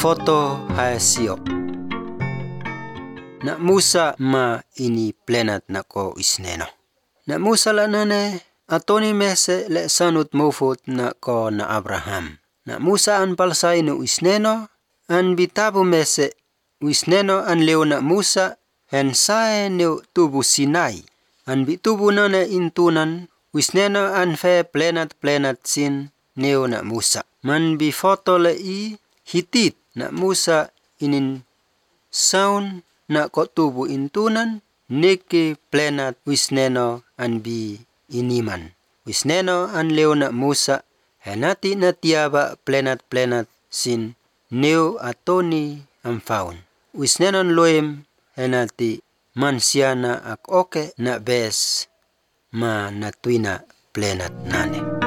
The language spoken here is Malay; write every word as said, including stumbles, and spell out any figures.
foto haya siok. Na Musa ma ini plenat na ko isneno. Na Musa la nane atoni mese le sanut mufut na ko na Abraham. Na Musa an palsay no isneno an bitabu mese isneno an leo na Musa hen sae neu tubu Sinai. An bitubu nane intunan isneno an fe plenat plenat sin neo na Musa. Man bi foto le i hitit na Musa inin saun na ko tubu intunan niki plenat isneno an bi iniman. Isneno an leo na Musa henati na tiaba plenat plenat sin neo atoni am faun. Isneno loem henati mansiana ak oke na bes ma natuina plenat nane.